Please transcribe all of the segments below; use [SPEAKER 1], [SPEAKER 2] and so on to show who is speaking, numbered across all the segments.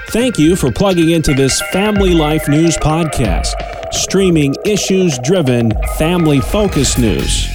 [SPEAKER 1] Thank you for plugging into this Family Life News podcast, streaming issues-driven, family-focused news.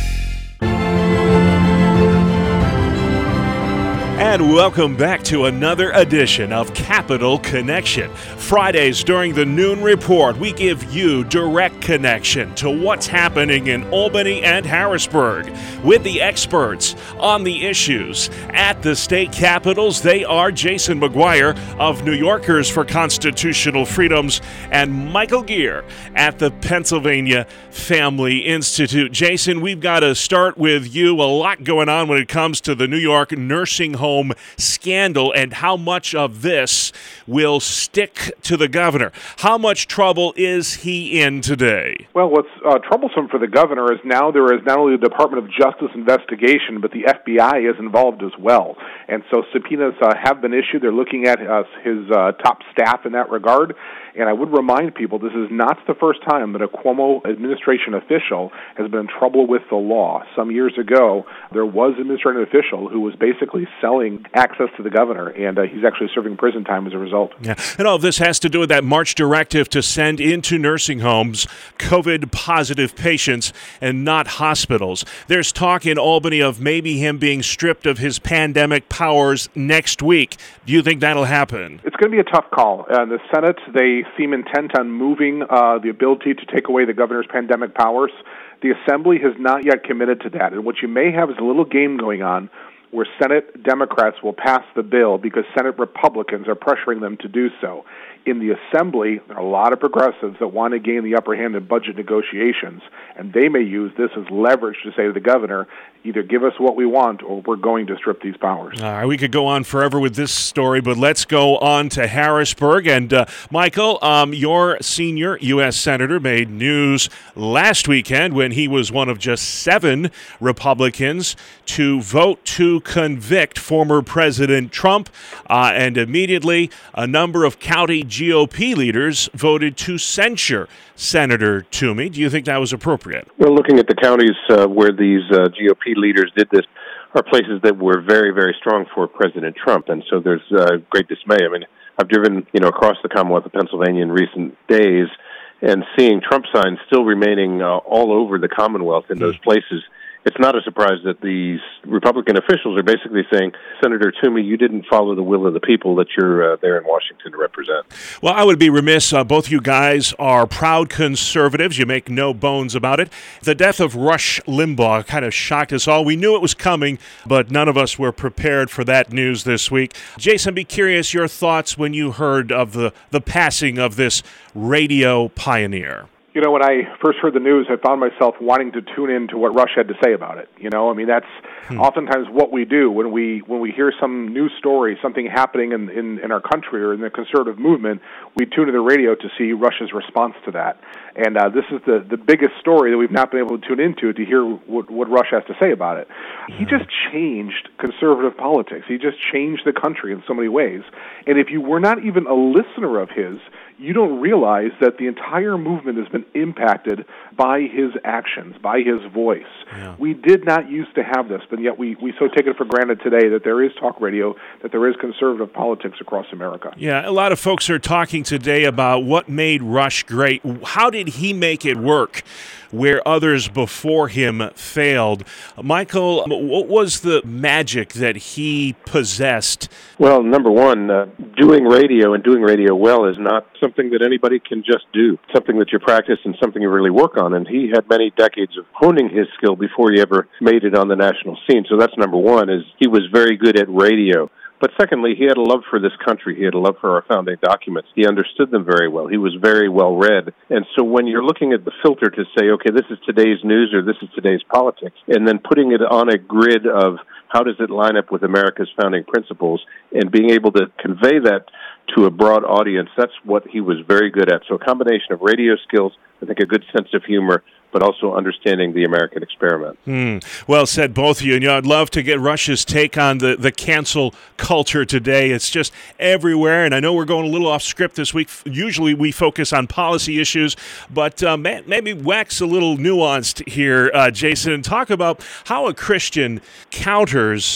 [SPEAKER 2] And welcome back to another edition of Capital Connection. Fridays during the Noon Report, we give you direct connection to what's happening in Albany and Harrisburg with the experts on the issues. At the state capitals, they are Jason McGuire of New Yorkers for Constitutional Freedoms and Michael Geer at the Pennsylvania Family Institute. Jason, we've got to start with you. A lot going on when it comes to the New York nursing home scandal and how much of this will stick to the governor. How much trouble is he in today?
[SPEAKER 3] Well, what's troublesome for the governor is now there is not only the Department of Justice investigation, but the FBI is involved as well. And so subpoenas have been issued. They're looking at his top staff in that regard. And I would remind people this is not the first time that a Cuomo administration official has been in trouble with the law. Some years ago, there was an administrative official who was basically selling access to the governor, and he's actually serving prison time as a result.
[SPEAKER 2] Yeah, and all of this has to do with that March directive to send into nursing homes COVID-positive patients and not hospitals. There's talk in Albany of maybe him being stripped of his pandemic powers next week. Do you think that'll happen?
[SPEAKER 3] It's going to be a tough call. The Senate, they seem intent on moving the ability to take away the governor's pandemic powers. The Assembly has not yet committed to that. And what you may have is a little game going on where Senate Democrats will pass the bill because Senate Republicans are pressuring them to do so. In the Assembly, there are a lot of progressives that want to gain the upper hand in budget negotiations, and they may use this as leverage to say to the governor, either give us what we want or we're going to strip these powers.
[SPEAKER 2] All right, we could go on forever with this story, but let's go on to Harrisburg. And Michael, your senior U.S. Senator made news last weekend when he was one of just 7 Republicans to vote to convict former President Trump, and immediately a number of county GOP leaders voted to censure Senator Toomey. Do you think that was appropriate?
[SPEAKER 4] Well, looking at the counties where these GOP leaders did this are places that were very, very strong for President Trump, and so there's great dismay. I mean, I've driven, across the Commonwealth of Pennsylvania in recent days, and seeing Trump signs still remaining all over the Commonwealth in those places. It's not a surprise that these Republican officials are basically saying, Senator Toomey, you didn't follow the will of the people that you're there in Washington to represent.
[SPEAKER 2] Well, I would be remiss. Both you guys are proud conservatives. You make no bones about it. The death of Rush Limbaugh kind of shocked us all. We knew it was coming, but none of us were prepared for that news this week. Jason, be curious your thoughts when you heard of the passing of this radio pioneer.
[SPEAKER 3] When I first heard the news, I found myself wanting to tune in to what Rush had to say about it. That's oftentimes what we do when we hear some news story, something happening in our country or in the conservative movement, we tune to the radio to see Rush's response to that. And this is the biggest story that we've not been able to tune into to hear what Rush has to say about it. He just changed conservative politics. He just changed the country in so many ways. And if you were not even a listener of his, you don't realize that the entire movement has been impacted by his actions, by his voice. Yeah. We did not used to have this, but yet we so take it for granted today that there is talk radio, that there is conservative politics across America.
[SPEAKER 2] Yeah, a lot of folks are talking today about what made Rush great. How did he make it work where others before him failed? Michael, what was the magic that he possessed?
[SPEAKER 4] Well, number one, doing radio and doing radio well is not something that anybody can just do. It's something that you practice and something you really work on. And he had many decades of honing his skill before he ever made it on the national scene. So that's number one, is he was very good at radio. But secondly, he had a love for this country. He had a love for our founding documents. He understood them very well. He was very well read. And so when you're looking at the filter to say, okay, this is today's news or this is today's politics, and then putting it on a grid of how does it line up with America's founding principles and being able to convey that to a broad audience, that's what he was very good at. So a combination of radio skills, I think a good sense of humor, but also understanding the American experiment.
[SPEAKER 2] Well said, both of you. And I'd love to get Rush's take on the cancel culture today. It's just everywhere, and I know we're going a little off script this week. Usually we focus on policy issues, but maybe wax a little nuanced here, Jason, and talk about how a Christian counters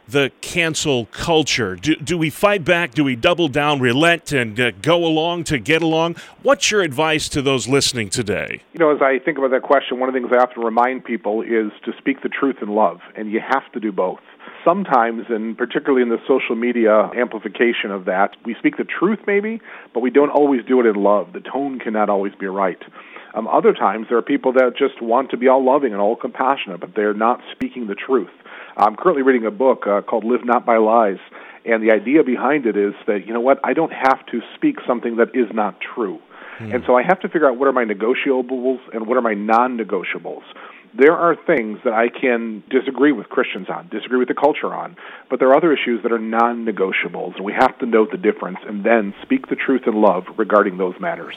[SPEAKER 2] the cancel culture? Do we fight back? Do we double down, relent, and go along to get along? What's your advice to those listening today?
[SPEAKER 3] As I think about that question, one of the things I often remind people is to speak the truth in love, and you have to do both. Sometimes, and particularly in the social media amplification of that, we speak the truth maybe, but we don't always do it in love. The tone cannot always be right. Other times, there are people that just want to be all loving and all compassionate, but they're not speaking the truth. I'm currently reading a book called Live Not by Lies, and the idea behind it is that, I don't have to speak something that is not true. And so I have to figure out what are my negotiables and what are my non-negotiables. There are things that I can disagree with Christians on, disagree with the culture on, but there are other issues that are non-negotiables, and we have to note the difference and then speak the truth in love regarding those matters.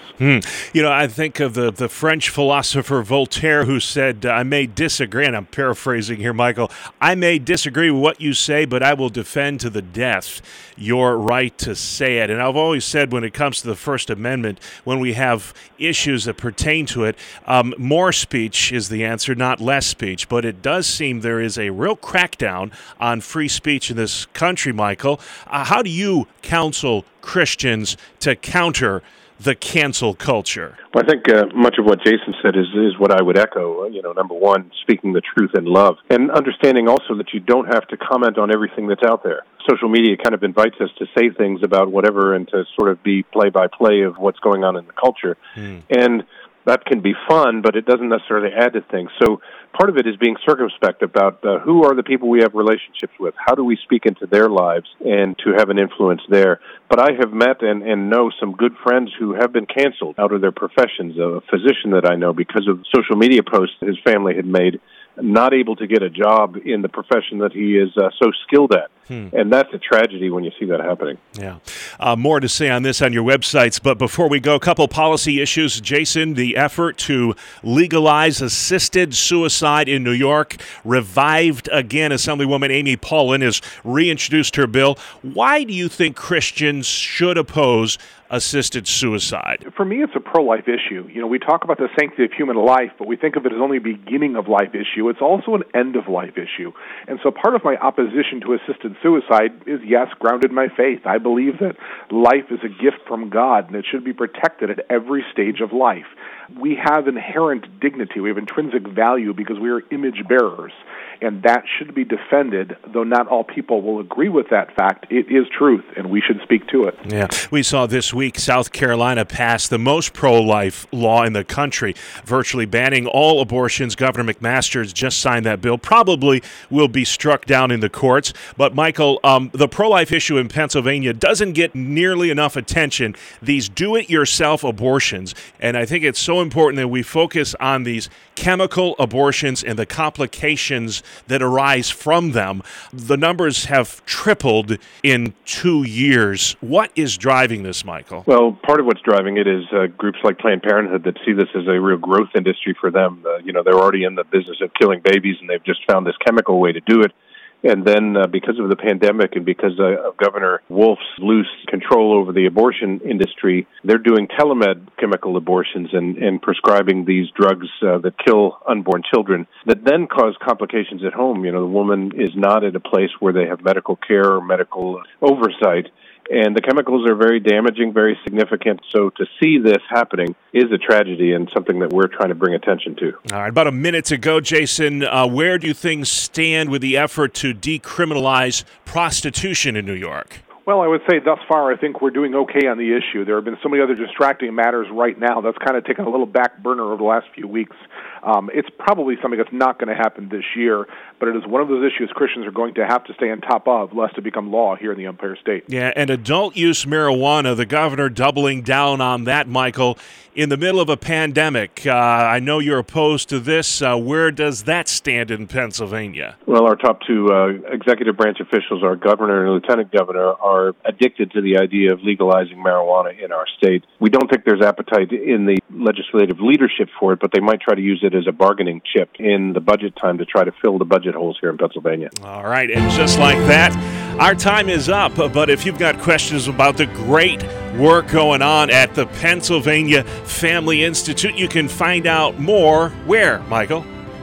[SPEAKER 2] I think of the French philosopher Voltaire, who said, I may disagree, and I'm paraphrasing here, Michael, I may disagree with what you say, but I will defend to the death your right to say it. And I've always said when it comes to the First Amendment, when we have issues that pertain to it, more speech is the answer, not less speech, but it does seem there is a real crackdown on free speech in this country, Michael. How do you counsel Christians to counter the cancel culture?
[SPEAKER 4] Well, I think much of what Jason said is what I would echo. Number one, speaking the truth in love, and understanding also that you don't have to comment on everything that's out there. Social media kind of invites us to say things about whatever and to sort of be play-by-play of what's going on in the culture. And that can be fun, but it doesn't necessarily add to things. So part of it is being circumspect about who are the people we have relationships with. How do we speak into their lives and to have an influence there? But I have met and know some good friends who have been canceled out of their professions. A physician that I know, because of social media posts his family had made, not able to get a job in the profession that he is so skilled at. And that's a tragedy when you see that happening.
[SPEAKER 2] Yeah. More to say on this on your websites, but before we go, a couple policy issues. Jason, the effort to legalize assisted suicide in New York revived again. Assemblywoman Amy Pollin has reintroduced her bill. Why do you think Christians should oppose assisted suicide?
[SPEAKER 3] For me, it's a pro-life issue. We talk about the sanctity of human life, but we think of it as only a beginning of life issue. It's also an end of life issue. And so part of my opposition to assisted suicide is, yes, grounded in my faith. I believe that life is a gift from God, and it should be protected at every stage of life. We have inherent dignity. We have intrinsic value because we are image bearers. And that should be defended, though not all people will agree with that fact. It is truth, and we should speak to it.
[SPEAKER 2] Yeah. We saw this week South Carolina pass the most pro-life law in the country, virtually banning all abortions. Governor McMaster's just signed that bill. Probably will be struck down in the courts. But, Michael, the pro-life issue in Pennsylvania doesn't get nearly enough attention. These do-it-yourself abortions, and I think it's so important that we focus on these chemical abortions and the complications that arise from them. The numbers have tripled in 2 years. What is driving this, Michael?
[SPEAKER 4] Well, part of what's driving it is groups like Planned Parenthood that see this as a real growth industry for them. They're already in the business of killing babies, and they've just found this chemical way to do it. And then because of the pandemic and because of Governor Wolf's loose control over the abortion industry, they're doing telemed chemical abortions and prescribing these drugs that kill unborn children that then cause complications at home. The woman is not at a place where they have medical care or medical oversight. And the chemicals are very damaging, very significant. So to see this happening is a tragedy and something that we're trying to bring attention to.
[SPEAKER 2] All right, about a minute to go, Jason. Where do things stand with the effort to decriminalize prostitution in New York?
[SPEAKER 3] Well, I would say thus far I think we're doing okay on the issue. There have been so many other distracting matters right now that's kind of taken a little back burner over the last few weeks. It's probably something that's not going to happen this year, but it is one of those issues Christians are going to have to stay on top of, lest it become law here in the Empire State.
[SPEAKER 2] Yeah, and adult use marijuana, the governor doubling down on that, Michael, in the middle of a pandemic. I know you're opposed to this. Where does that stand in Pennsylvania?
[SPEAKER 4] Well, our top two executive branch officials, our governor and lieutenant governor, are addicted to the idea of legalizing marijuana in our state. We don't think there's appetite in the legislative leadership for it, but they might try to use it as a bargaining chip in the budget time to try to fill the budget holes here in Pennsylvania.
[SPEAKER 2] All right, and just like that, our time is up. But if you've got questions about the great work going on at the Pennsylvania Family Institute, you can find out more where, Michael?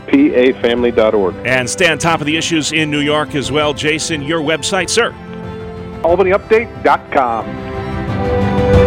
[SPEAKER 4] pafamily.org.
[SPEAKER 2] And stay on top of the issues in New York as well. Jason, your website, sir?
[SPEAKER 3] AlbanyUpdate.com.